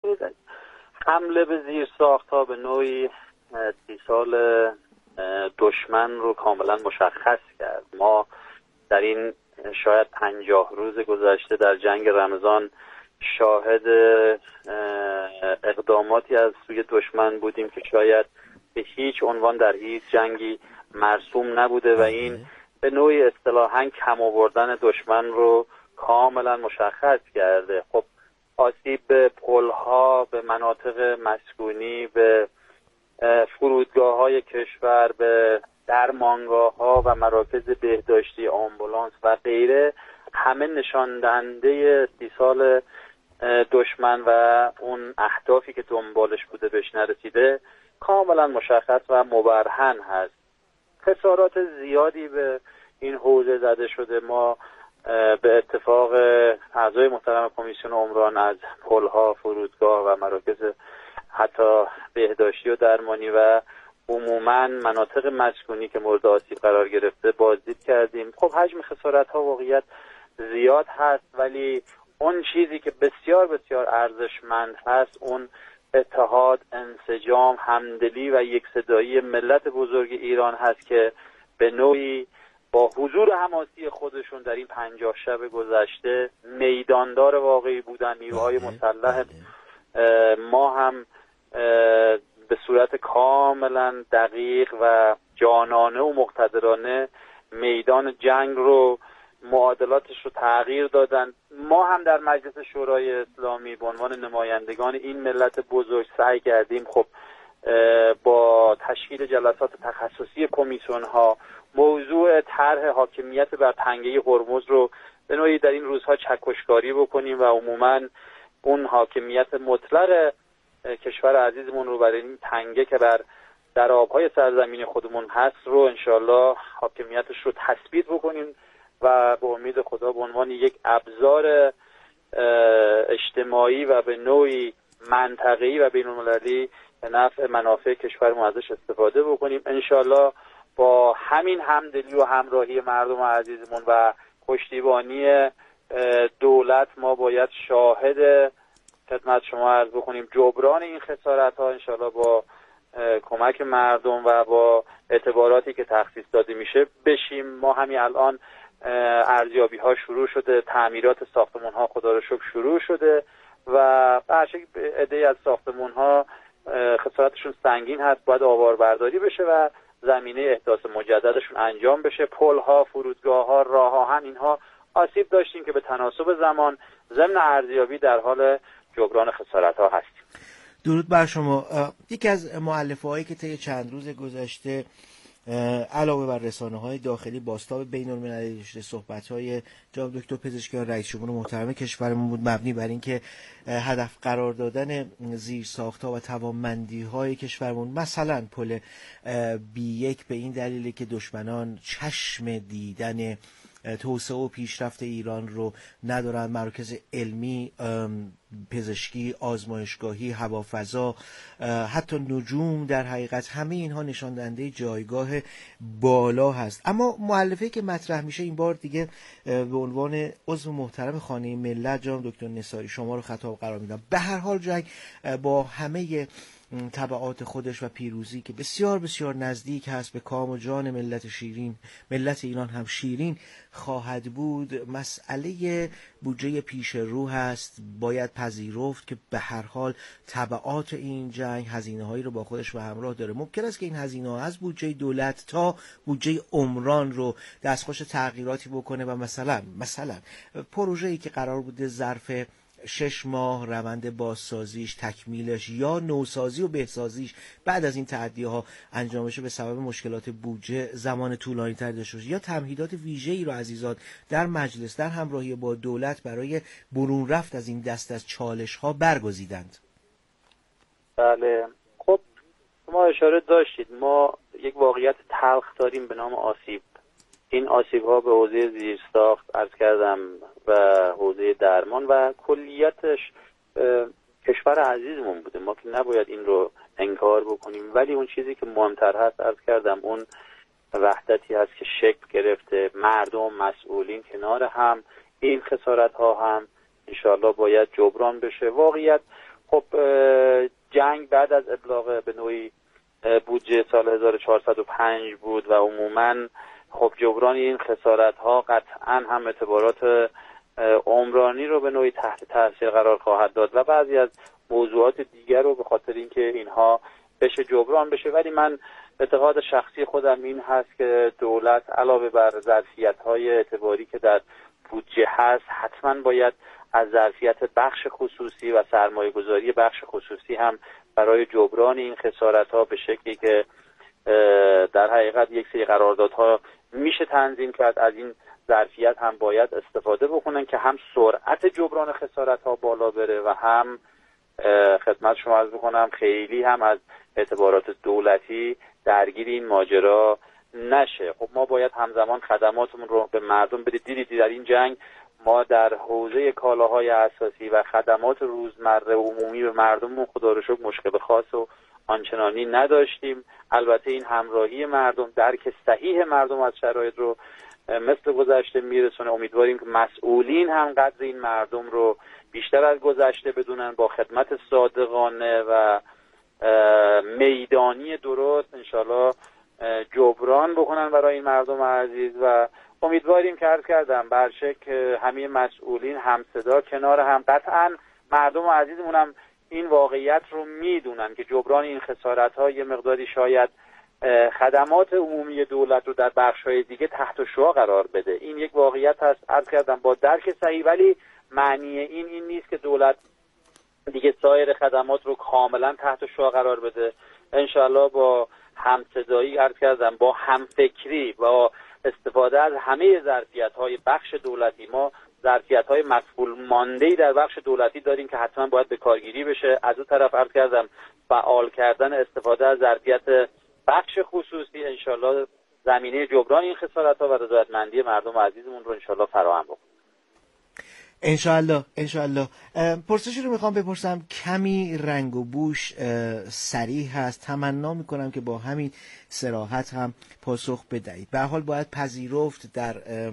حمله به زیرساخت‌ها به نوعی اتصال دشمن رو کاملا مشخص کرد. ما در این شاید 50 روز گذشته در جنگ رمضان شاهد اقداماتی از سوی دشمن بودیم که شاید به هیچ عنوان در هیچ جنگی مرسوم نبوده و این به نوعی اصطلاحاً کم آوردن دشمن رو کاملا مشخص کرده. خب آسیب به پل‌ها، به مناطق مسکونی، به فرودگاه‌های کشور، به درمانگاه‌ها و مراکز بهداشتی، آمبولانس و غیره، همه نشان دهنده استیصال دشمن و اون اهدافی که دنبالش بوده بهش نرسیده کاملا مشخص و مبرهن هست. خسارات زیادی به این حوزه زده شده. ما به اتفاق اعضای محترم کمیسیون عمران از پل‌ها، فرودگاه و مراکز حتی بهداشتی و درمانی و عموماً مناطق مسکونی که مورد آسیب قرار گرفته بازدید کردیم. خب حجم خسارت‌ها واقعیت زیاد هست، ولی اون چیزی که بسیار بسیار ارزشمند هست اون اتحاد، انسجام، همدلی و یکصدایی ملت بزرگ ایران هست که به نوعی با حضور حماسی خودشون در این 50 شب گذشته میداندار واقعی بودن. نیروهای مسلح ما هم به صورت کاملا دقیق و جانانه و مقتدرانه میدان جنگ رو، معادلاتش رو تغییر دادن. ما هم در مجلس شورای اسلامی به عنوان نمایندگان این ملت بزرگ سعی کردیم خب با تشکیل جلسات تخصصی کمیسیون ها موضوع طرح حاکمیت بر تنگه هرمز رو به نوعی در این روزها چکشکاری بکنیم و عموماً اون حاکمیت مطلق کشور عزیزمون رو برای این تنگه که در آبهای سرزمین خودمون هست رو انشالله حاکمیتش رو تثبیت بکنیم و به امید خدا به عنوان یک ابزار اجتماعی و به نوعی منطقه‌ای و بین‌المللی به نفع منافع کشورمون ازش استفاده بکنیم. انشالله با همین همدلی و همراهی مردم عزیزمون و پشتیبانی دولت ما باید شاهد خدمت شما عرض بکنیم جبران این خسارت ها انشالله با کمک مردم و با اعتباراتی که تخصیص داده میشه بشیم. ما همین الان ارزیابی ها شروع شده، تعمیرات ساختمون ها خدا رو شکر شروع شده و برشک عده‌ای از ساختمون ها خسارتشون سنگین هست، باید آواربرداری بشه و زمینه احداث مجددشون انجام بشه. پل ها، فرودگاه ها، راه آهن، اینها آسیب داشتیم که به تناسب زمان ضمن ارزیابی در حال جبران خسارت ها هستیم. درود بر شما. یکی از مؤلفه‌هایی که طی چند روز گذشته علاوه بر رسانه‌های داخلی بازتاب بین‌المللی داشته، صحبت‌های جناب دکتر پزشکیان رئیس جمهور محترم کشورمون بود مبنی بر اینکه هدف قرار دادن زیرساخت‌ها و توانمندی‌های کشورمون، مثلا پل B1 به این دلیله که دشمنان چشم دیدن توسعه و پیشرفت ایران رو ندارن. مراکز علمی، پزشکی، آزمایشگاهی، هوافضا، حتی نجوم، در حقیقت همه اینها نشان دهنده جایگاه بالا هست. اما مؤلفه‌ای که مطرح میشه این بار دیگه به عنوان عضو محترم خانه ملت جناب دکتر نصاری شما رو خطاب قرار میدم. به هر حال جنگ با همه تبعات خودش و پیروزی که بسیار بسیار نزدیک هست به کام و جان ملت شیرین، ملت ایران هم شیرین خواهد بود، مسئله بودجه پیش رو هست. باید پذیرفت که به هر حال تبعات این جنگ هزینه‌هایی رو با خودش به همراه داره. ممکن است که این هزینه‌ها از بودجه دولت تا بودجه عمران رو دستخوش تغییراتی بکنه و مثلا پروژه‌ای که قرار بوده ظرف 6 ماه روند بازسازیش، تکمیلش یا نوسازی و بهسازیش بعد از این تعدی‌ها انجام بشه به سبب مشکلات بودجه زمان طولانی تر داشته باشه، یا تمهیدات ویژه‌ای رو عزیزان در مجلس در همراهی با دولت برای برون رفت از این دست از چالش‌ها برگزیدند. بله، خب شما اشاره داشتید ما یک واقعیت تلخ داریم به نام آسیب. این آسیب‌ها به حوزه زیرساخت عرض کردم و حوزه درمان و کلیتش کشور عزیزمون بوده. ما که نباید این رو انکار بکنیم، ولی اون چیزی که مهمتر هست عرض کردم اون وحدتی هست که شکل گرفته. مردم، مسئولین کنار هم، این خسارت‌ها هم انشالله باید جبران بشه. واقعیت خب جنگ بعد از ابلاغ به نوعی بودجه سال 1405 بود و عموماً خب جبران این خسارت‌ها قطعاً هم اعتبارات عمرانی رو به نوعی تحت تاثیر قرار خواهد داد و بعضی از موضوعات دیگر رو به خاطر اینکه اینها بشه جبران بشه. ولی من اعتقاد شخصی خودم این هست که دولت علاوه بر ظرفیت‌های اعتباری که در بودجه هست حتما باید از ظرفیت بخش خصوصی و سرمایه‌گذاری بخش خصوصی هم برای جبران این خسارت‌ها به شکلی که در حقیقت یک سری قراردادها میشه تنظیم کرد از این ظرفیت هم باید استفاده بکنن که هم سرعت جبران خسارت‌ها بالا بره و هم خدمت شما عرض بکنم خیلی هم از اعتبارات دولتی درگیر این ماجرا نشه. خب ما باید همزمان خدماتمون رو به مردم بدید. دیدید در این جنگ ما در حوزه کالاهای اساسی و خدمات روزمره عمومی به مردممون خدا رو شکر مشکل خاص و آنچنانی نداشتیم. البته این همراهی مردم، درک صحیح مردم از شرایط رو مثل گذشته میرسونه. امیدواریم که مسئولین هم قدر این مردم رو بیشتر از گذشته بدونن، با خدمت صادقانه و میدانی درست انشالله جبران بکنن برای این مردم عزیز و امیدواریم که عرض کردم برشک همه مسئولین همصدا کنار هم. قطعا مردم عزیزمون هم این واقعیت رو میدونن که جبران این خسارت ها یه مقداری شاید خدمات عمومی دولت رو در بخش‌های دیگه تحت شعاع قرار بده. این یک واقعیت هست عرض کردم با درک صحیح، ولی معنی این نیست که دولت دیگه سایر خدمات رو کاملا تحت شعاع قرار بده. انشالله با همصدایی عرض کردم، با همفکری، با استفاده از همه ظرفیت‌های بخش دولتی، ما ظرفیت‌های مفعول مانده‌ای در بخش دولتی داریم که حتما باید به کارگیری بشه. از اون طرف عرض کردم فعال کردن استفاده از ظرفیت بخش خصوصی انشالله زمینه جبران این خسارت‌ها و رضایتمندی مردم عزیزمون رو انشالله فراهم بکنه. انشالله. پرسشی رو میخوام بپرسم، کمی رنگ و بوش صریح هست، تمنا میکنم که با همین صراحت هم پاسخ بدهید. به هر حال باید پذیرفت در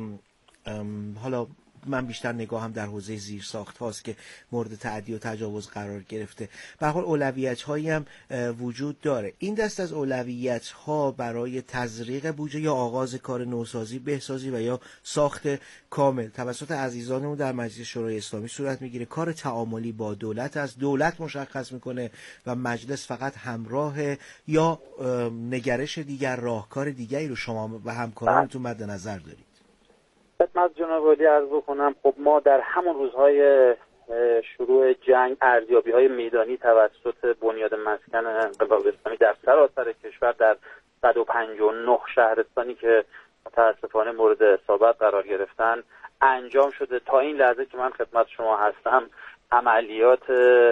حالا من بیشتر نگاهم در حوزه زیرساخت هاست که مورد تعدی و تجاوز قرار گرفته. به هر حال اولویت هایی هم وجود داره. این دست از اولویت ها برای تزریق بودجه یا آغاز کار نوسازی، بهسازی و یا ساخت کامل توسط عزیزانمون در مجلس شورای اسلامی صورت میگیره. کار تعاملی با دولت از دولت مشخص میکنه و مجلس فقط همراه یا نگرش دیگر، راهکار دیگری رو شما و همکارانتون مد نظر دارید؟ خدمت جناب عالی عرض بکنم خب ما در همون روزهای شروع جنگ ارزیابی‌های میدانی توسط بنیاد مسکن انقلاب اسلامی در سراسر کشور در 159 شهرستانی که متاسفانه مورد اصابت قرار گرفتن انجام شده. تا این لحظه که من خدمت شما هستم عملیات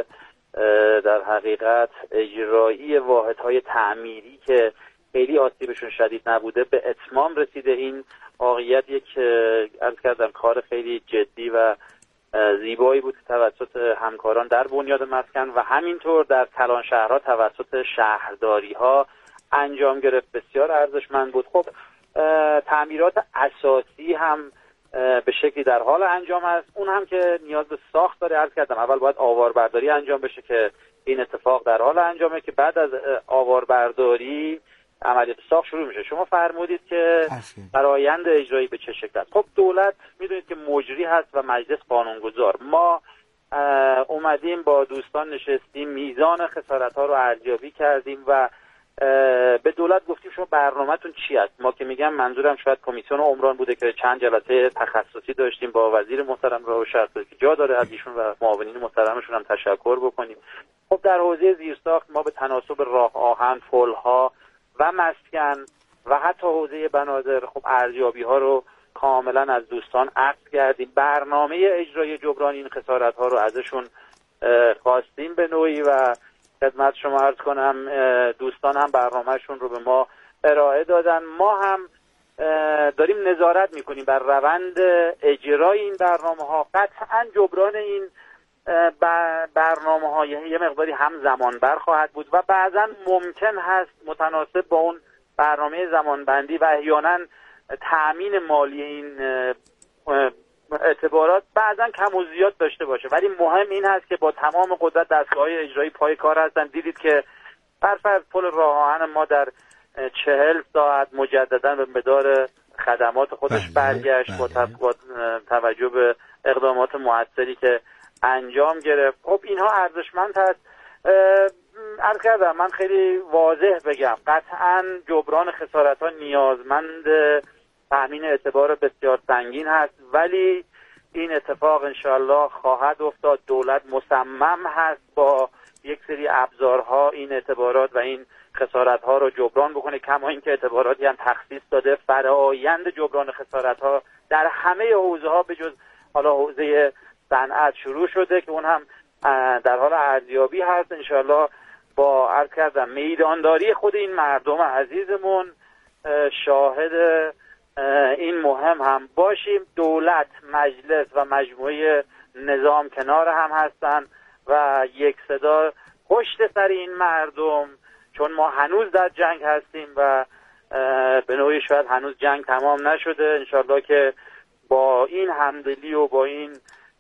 در حقیقت اجرایی واحدهای تعمیری که خیلی آسیبشون شدید نبوده به اتمام رسیده. این واقعیت یک عرض کردم کار خیلی جدی و زیبایی بود توسط همکاران در بنیاد مسکن و همینطور در کلان شهرها توسط شهرداری ها انجام گرفت. بسیار ارزشمند بود. خب تعمیرات اساسی هم به شکلی در حال انجام است. اون هم که نیاز به ساخت داره. عرض کردم اول باید آواربرداری انجام بشه که این اتفاق در حال انجامه که بعد از آواربرداری عملیات ساخت شروع میشه. شما فرمودید که فرآیند اجرایی به چه شکل است. خب دولت میدونید که مجری هست و مجلس قانونگذار. ما اومدیم با دوستان نشستیم، میزان خسارت ها رو ارزیابی کردیم و به دولت گفتیم شما برنامه‌تون چی است. ما که میگم منظورم شاید کمیسیون عمران بوده که چند جلسه تخصصی داشتیم با وزیر محترم راه و شرط که جا داره از ایشون و معاونین محترمشون هم تشکر بکنیم. خب در حوزه زیرساخت ما به تناسب راه آهن، پل‌ها و مسکن و حتی حوزه بنادر خب ارزیابی ها رو کاملا از دوستان عرض کردیم. برنامه اجرای جبران این خسارت ها رو ازشون خواستیم به نوعی و خدمت شما عرض کنم دوستان هم برنامهشون رو به ما ارائه دادن. ما هم داریم نظارت میکنیم بر روند اجرای این برنامه ها. قطعا جبران این برنامه ها یه مقداری هم زمان بر خواهد بود و بعضا ممکن هست متناسب با اون برنامه زمانبندی و احیانا تأمین مالی این اعتبارات بعضا کم و زیاد داشته باشه، ولی مهم این هست که با تمام قدرت دستگاه‌های اجرایی پای کار هستن. دیدید که برفرض پل راه آهن ما در 40 ساعت مجددا به مدار خدمات خودش برگشت با توجه به اقدامات موثری که انجام گرفت. خب اینها ارزشمند هست. عرض کردم من خیلی واضح بگم، قطعا جبران خسارت‌ها نیازمند تأمین اعتبار بسیار سنگین هست، ولی این اتفاق انشاءالله خواهد افتاد. دولت مصمم هست با یک سری ابزارها این اعتبارات و این خسارت‌ها رو جبران بکنه، کما اینکه اعتباراتی هم تخصیص داده. فرآیند جبران خسارت‌ها در همه حوزه‌ها به جز حالا حوزه صنعت شروع شده که اون هم در حال ارزیابی هست. انشاءالله با عرض کردم میدانداری خود این مردم عزیزمون شاهد این مهم هم باشیم. دولت، مجلس و مجموعه نظام کنار هم هستن و یک صدا پشت سر این مردم، چون ما هنوز در جنگ هستیم و به نوعی شاید هنوز جنگ تمام نشده. انشاءالله که با این همدلی و با این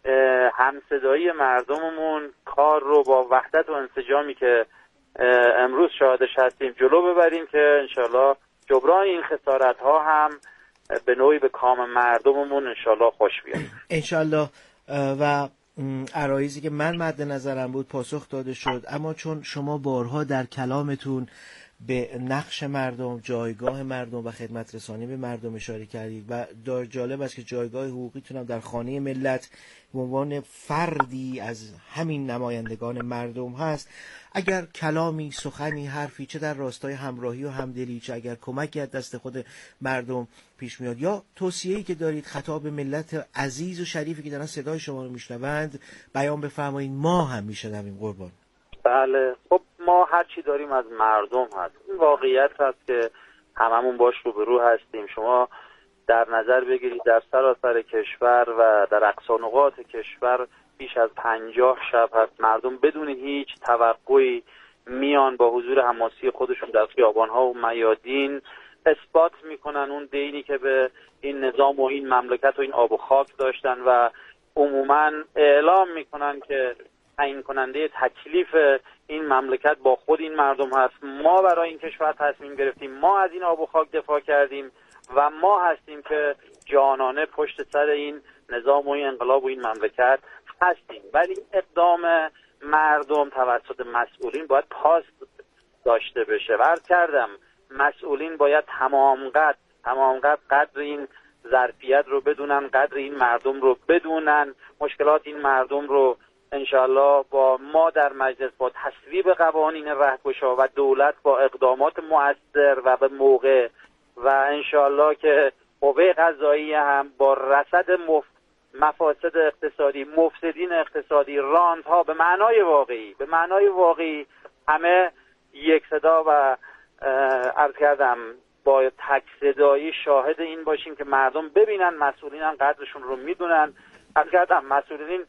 همصدایی مردممون کار رو با وحدت و انسجامی که امروز شاهدش هستیم جلو ببریم که انشاءالله جبران این خسارت ها هم به نوعی به کام مردممون انشاءالله خوش بیاد. انشاءالله. و عرایضی که من مد نظرم بود پاسخ داده شد، اما چون شما بارها در کلامتون به نقش مردم، جایگاه مردم و خدمت رسانی به مردم اشاره کردید و جالب است که جایگاه حقوقیتون هم در خانه ملت به عنوان فردی از همین نمایندگان مردم هست. اگر کلامی، سخنی، حرفی چه در راستای همراهی و همدلی، چه اگر کمکی از دست خود مردم پیش میاد یا توصیه‌ای که دارید خطاب ملت عزیز و شریفی که دارن صدای شما رو میشنوند بیان بفرمایید، ما هم میشنویم قربان. بله، خب ما هر چی داریم از مردم هست. این واقعیت هست که هممون باش روبرو هستیم. شما در نظر بگیرید در سراسر کشور و در اقصا نقاط کشور بیش از 50 شب هست مردم بدون هیچ توقعی میان با حضور حماسی خودشون در خیابان‌ها و میادین اثبات میکنن اون دینی که به این نظام و این مملکت و این آب و خاک داشتن و عموماً اعلام میکنن که تعیین کننده تکلیف این مملکت با خود این مردم هست. ما برای این کشور تصمیم گرفتیم، ما از این آب و خاک دفاع کردیم و ما هستیم که جانانه پشت سر این نظام و این انقلاب و این مملکت هستیم. ولی اقدام مردم توسط مسئولین باید پاس داشته بشه. عرض کردم مسئولین باید تمام قدر این ظرفیت رو بدونن، قدر این مردم رو بدونن، مشکلات این مردم رو انشاءالله با ما در مجلس با تصویب قوانین رهگشا و دولت با اقدامات مؤثر و به موقع و انشاءالله که قوه قضاییه هم با رصد مفاسد اقتصادی، مفسدین اقتصادی، راندها به معنای واقعی همه یک صدا و عرض کردم با تک صدایی شاهد این باشیم که مردم ببینن مسئولین هم قدرشون رو میدونن. عرض کردم مسئولین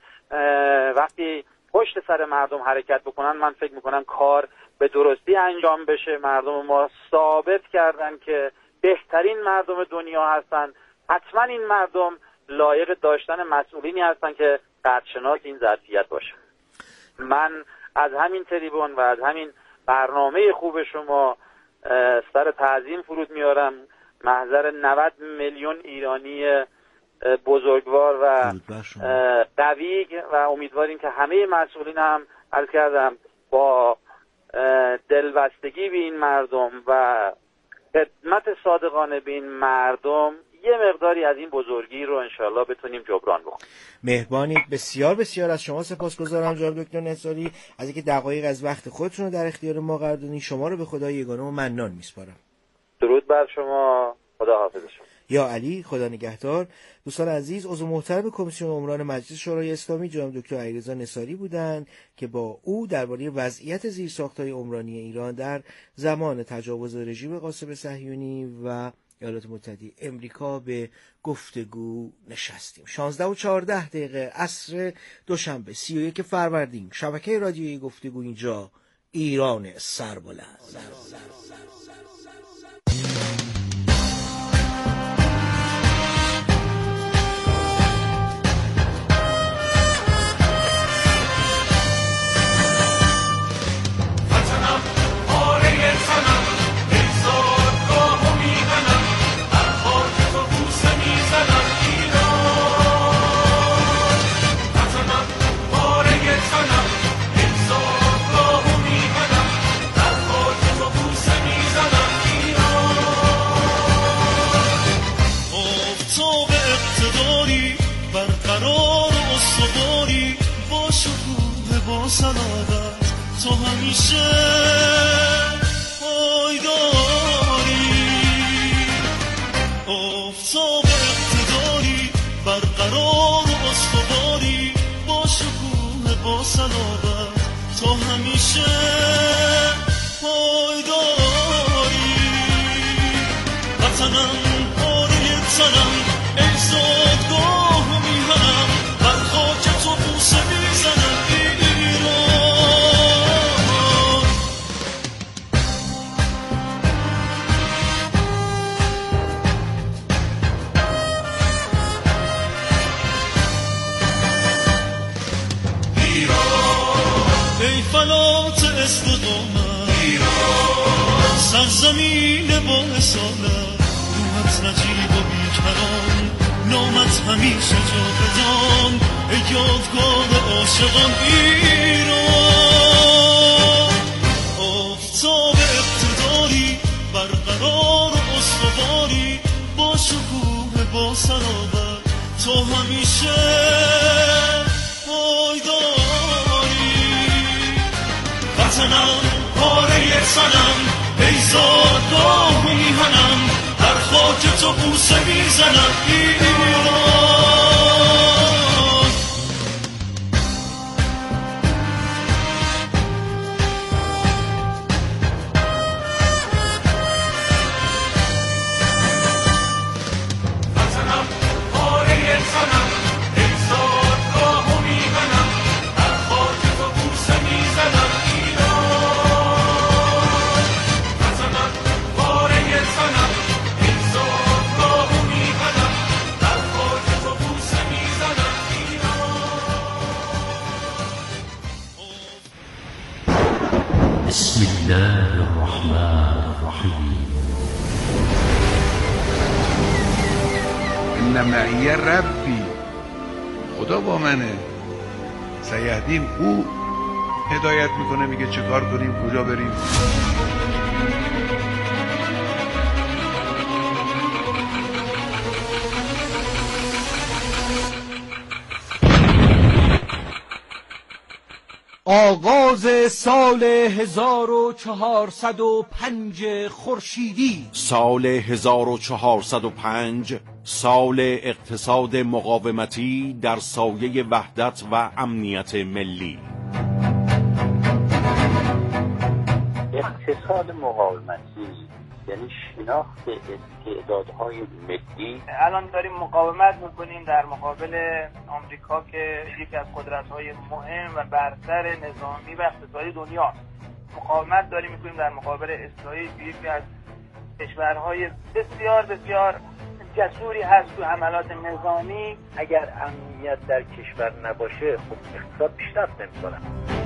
وقتی پشت سر مردم حرکت بکنن من فکر میکنم کار به درستی انجام بشه. مردم ما ثابت کردن که بهترین مردم دنیا هستن. حتما این مردم لایق داشتن مسئولینی هستن که قدرشناس این ظرفیت باشه. من از همین تریبون و از همین برنامه خوب شما سر تعظیم فرود میارم محضر 90 میلیون ایرانی بزرگوار و قوی و امیدواریم که همه مسئولین هم عرض کردم با دلبستگی به این مردم و خدمت صادقانه به این مردم یه مقداری از این بزرگی رو انشالله بتونیم جبران بکنیم. مهربانید. بسیار بسیار از شما سپاسگزارم جناب دکتر نصاری از اینکه دقایق از وقت خودتون رو در اختیار ما قرار دادین. شما رو به خدای یگانه و منان میسپارم. درود بر شما. خدا حافظ شما. یا علی، خدا نگهدار. دوستان عزیز، عضو محترم کمیسیون عمران مجلس شورای اسلامی جناب دکتر علیرضا نصاری بودند که با او درباره وضعیت زیرساخت‌های عمرانی ایران در زمان تجاوز رژیم قاسم صهیونی و ایالات متحده امریکا به گفتگو نشستیم. 11:14 عصر دوشنبه 31 فروردین، شبکه رادیویی گفتگو اینجا ایران سربلند. صلابت تو همیشه پایداری، آفتاب اقتداری برقرار و استواری، با شکوه با صلابت تو همیشه پایداری. وطنم پاره تنم ای زادگاه میهنم، بر خاک تو بوسه میزنم ایران. ایران ای فلات استقامت، ایران سرزمین با اصالت، روحت نجیب و بیکران، نامت همیشه جاودان، ای یادگار عاشقان ایران. آفتاب اقتداری برقرار و استواری، با شکوه با صلابت تو همیشه پایداری. وطنم پاره سنم ای زادگاه میهنم، در خاک تو بوسه میزنم ایران. وطنم پاره سنم ای زادگاه میهنم، در خاک تو بوسه میزنم ایران. وطنم پاره سنم ای زادگاه میهنم، در خاک تو بوسه میزنم ایران. بسم الله الرحمن الرحیم. ان معی ربی، خدا با منه، سیهدین، او هدایت میکنه، میگه چه کار کنیم، کجا بریم. آغاز سال 1405 خورشیدی، سال 1405 سال اقتصاد مقاومتی در سایه وحدت و امنیت ملی. اقتصاد مقاومتی یعنی شناخت استعدادهای ملی. الان داریم مقاومت میکنیم در مقابل آمریکا که یکی از قدرت‌های مهم و برتر نظامی و اقتصادی دنیا. مقاومت داریم میکنیم در مقابل اسرائیل که یکی از کشورهای بسیار بسیار جسوری هست تو حملات نظامی. اگر امنیت در کشور نباشه خب اقتصاد پیشرفت نمیکنه.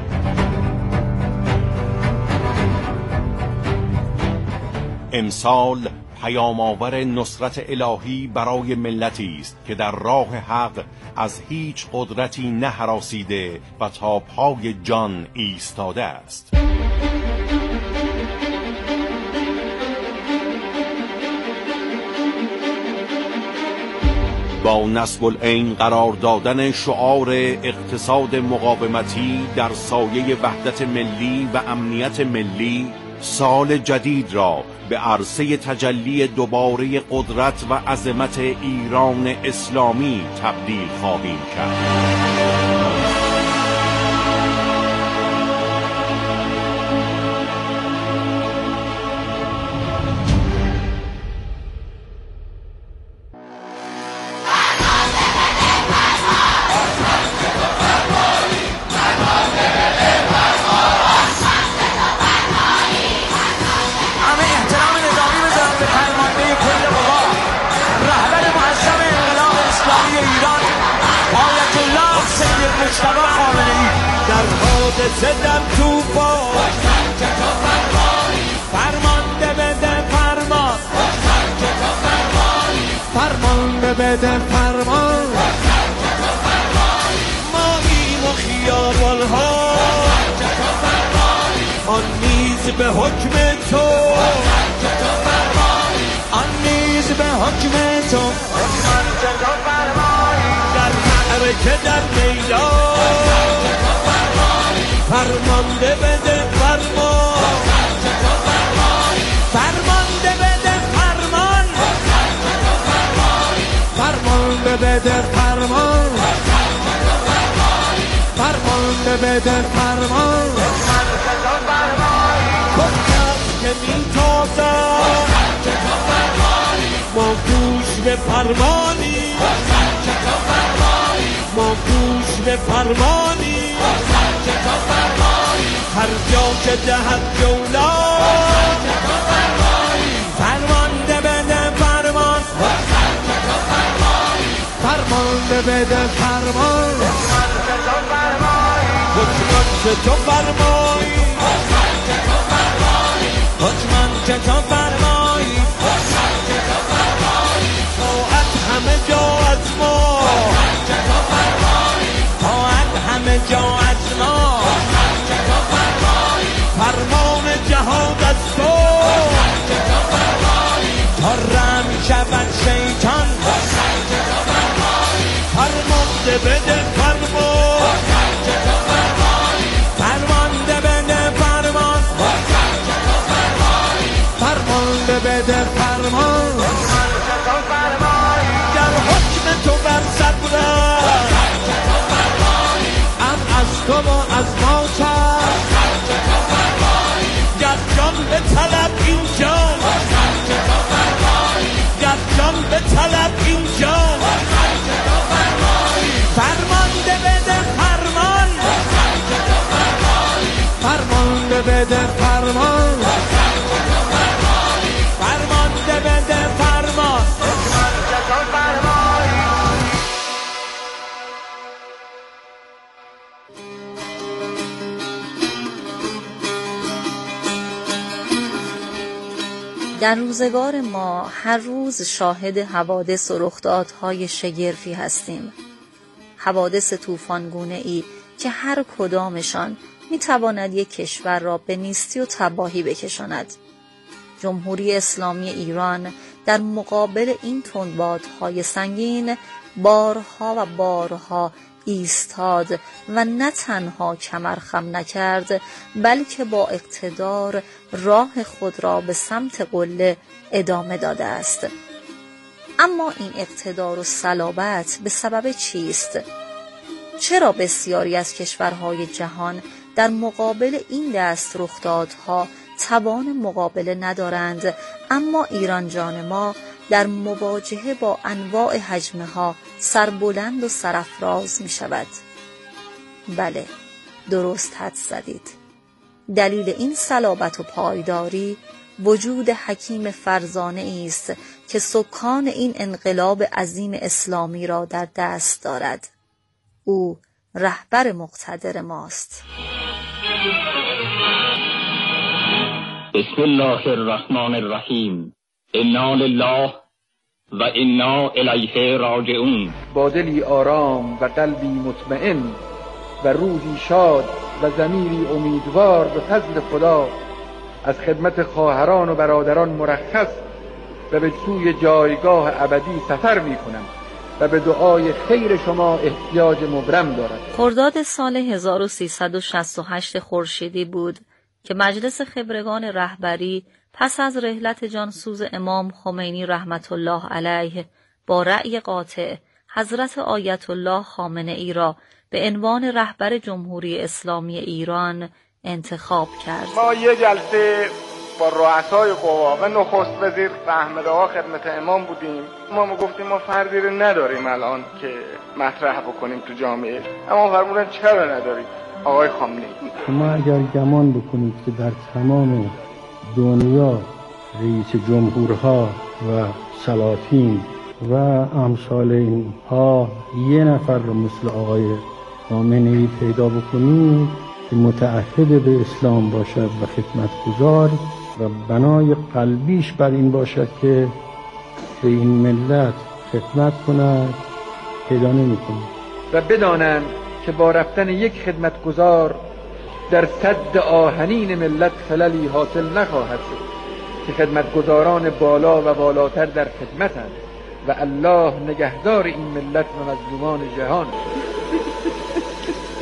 امسال پیام‌آور نصرت الهی برای ملتی است که در راه حق از هیچ قدرتی نه هراسیده و تا پای جان ایستاده است. با نصب العین قرار دادن شعار اقتصاد مقاومتی در سایه وحدت ملی و امنیت ملی، سال جدید را به عرصه تجلی دوباره قدرت و عظمت ایران اسلامی تبدیل خواهیم کرد. زدم تو باش فرمان بده فرمان، فرمان بده فرمان، ماییم و خیابان‌ها آن نیز به حکم تو، آن نیز به حکم تو، در معرکه در میدان فرمانده بده فرمان، فرمانده بده فرمان، فرمانده بده فرمان، فرمانده بده فرمان. خودم که میتازم ما گوش به فرمانی، ما گوش به فرمانی، هر جا که دهد جولا فرمانده بده فرمان، فرمانده بده فرمان، حکمان که تو فرمایی، حکمان که تو فرمایی، طاعت همه جا از ما، طاعت همه جا از ما، فرمان جهاد از تو تا رم شود شیطان، فرمانده بده فرمان، فرمانده بده فرمان، فرمانده بده فرمان. در حکم تو بر صبرم ام از تو و از ما چند، گر جان به طلب این جان، گر جان به طلب این جان، فرمانده بده فرمان، فرمانده بده فرمان، فرمانده بده فرمان. در روزگار ما هر روز شاهد حوادث و رخدادهای شگرفی هستیم. حوادث طوفان‌گونه‌ای که هر کدامشان می‌تواند یک کشور را به نیستی و تباهی بکشاند. جمهوری اسلامی ایران در مقابل این تندبادهای سنگین بارها و بارها ایستاد و نه تنها کمر خم نکرد، بلکه با اقتدار راه خود را به سمت قله ادامه داده است. اما این اقتدار و صلابت به سبب چیست؟ چرا بسیاری از کشورهای جهان در مقابل این دست رخدادها توان مقابله ندارند، اما ایران جان ما در مواجهه با انواع هجمه ها سربلند و سرافراز می شود؟ بله، درست حدس زدید. دلیل این صلابت و پایداری وجود حکیم فرزانه است که سکان این انقلاب عظیم اسلامی را در دست دارد. او رهبر مقتدر ماست. بسم الله الرحمن الرحیم. انا لله و انا الیه راجعون. با دلی آرام و قلبی مطمئن و روحی شاد و ضمیری امیدوار به فضل خدا از خدمت خواهران و برادران مرخص و به سوی جایگاه ابدی سفر می کنم و به دعای خیر شما احتیاج مبرم دارد. خرداد سال 1368 خورشیدی بود که مجلس خبرگان رهبری پس از رحلت جانسوز امام خمینی رحمت الله علیه با رأی قاطع حضرت آیت الله خامنه‌ای را به عنوان رهبر جمهوری اسلامی ایران انتخاب کرد. ما یه جلسه با رؤسای قوا و نخست وزیر احمد آقا خدمت امام بودیم. ما گفتیم ما فردی رو نداریم الان که مطرح بکنیم تو جامعه، اما فرمودن چرا نداریم؟ آقای خامنه‌ای. شما اگر گمان بکنید که در تمام دنیا رئیس جمهورها و سلاطین و امثال اینها یه نفر رو مثل آقای خامنه‌ای پیدا بکنید که متعهد به اسلام باشد و خدمتگزار و بنای قلبیش بر این باشد که به این ملت خدمت کند، پیدا نمی‌کنید. و بدانند که با رفتن یک خدمتگزار در سد آهنین ملت خللی حاصل نخواهد شد که خدمتگزاران بالا و بالاتر در خدمتند و الله نگهدار این ملت و مظلومان جهان.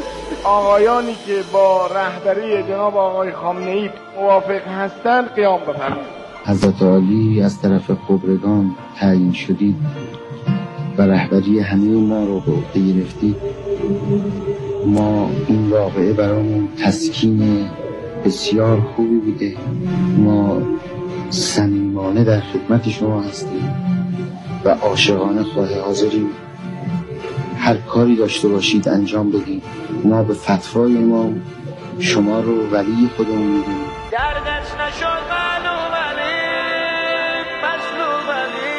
آقایانی که با رهبری جناب آقای خامنه‌ای موافق هستند قیام بفرمایید. حضرت عالی از طرف خبرگان تعیین شدید و رهبری همه ما رو به عهده گرفتید. ما این واقعه برامون تسکین بسیار خوبی بوده. ما صمیمانه در خدمت شما هستیم و عاشقانه خواه حاضریم هر کاری داشته باشید انجام بدیم. ما به فتوای امام شما رو ولی خودمون میدونیم. دردش نشد معلوم علی مظلوم علی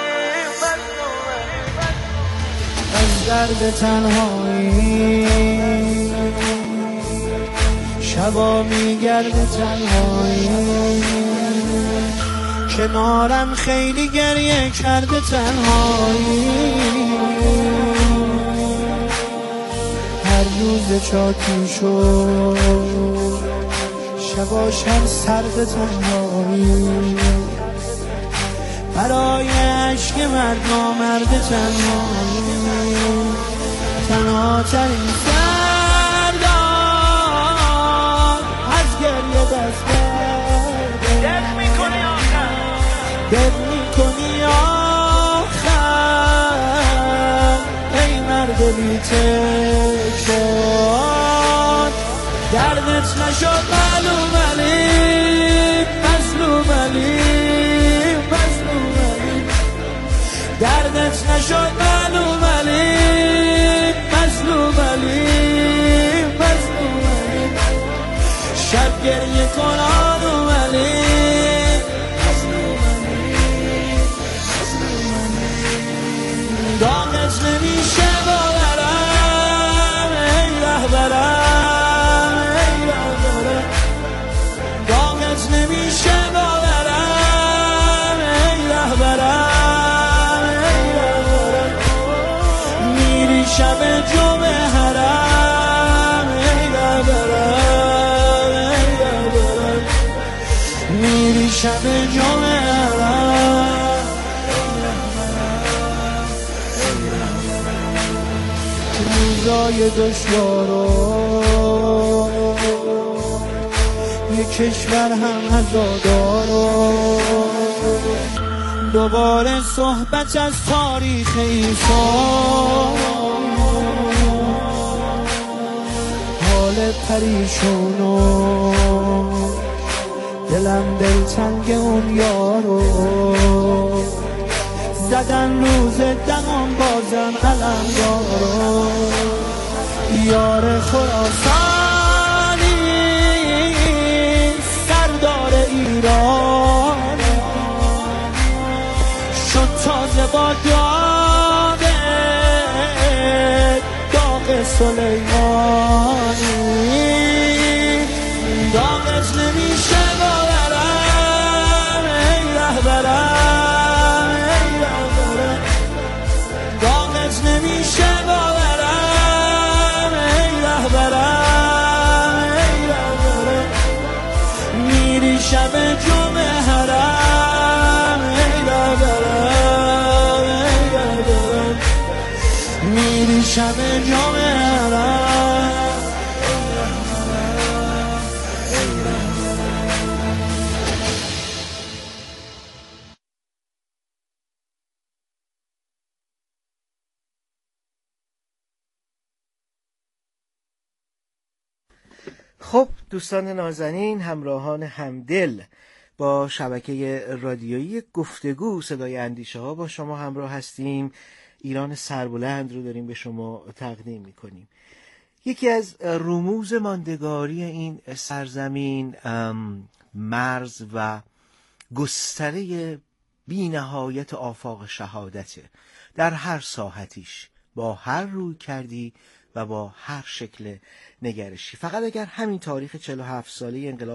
از درد تنهایی شبا میگرده تنهایی کنارم خیلی گریه کرده تنهایی هر روز چاکی شد شباشم سرد تنهایی برای عشق مرد نامرد تنهایی تنها ترین سردار از گریه دست برده دل میکنی آخر دل میکنی آخر ای مرد بی تکرار دردت نشد معلوم علی مظلوم علی مظلوم علی دردت نشد معلوم علی مظلوم علی مظلوم علی شب گریه کن آنوم علی مظلوم علی مظلوم علی داغت نمیشه باورم ای رهبرم نمیشه باورم ای رهبرم ای رهبرم میری شب جمعه حرم ای رهبرم ای رهبرم میری شب جمعه حرم روزای دشوارو کشور هم عزادارو دوباره صحبت از تاریخ ایثار حال پریشونو دلم دلتنگ اون یارو زدن روز دهم بازم علم دارو یار خراسان ایران شد تازه با داغ سلیمانی داغش نمیشه باورم ای رهبرم ای رهبرم داغش نمیشه باورم ای رهبرم ای رهبرم میری شب جمعه حرم ای رهبرم ای رهبرم میری شب جمعه حرم ای رهبرم خب دوستان نازنین، همراهان همدل، با شبکه رادیویی گفتگو صدای اندیشه ها با شما همراه هستیم. ایران سربلند رو داریم به شما تقدیم میکنیم. یکی از رموز ماندگاری این سرزمین مرز و گستره بی نهایت آفاق شهادته در هر ساحتیش، با هر روی کردی و با هر شکل نگرشی. فقط اگر همین تاریخ 47 ساله انقلاب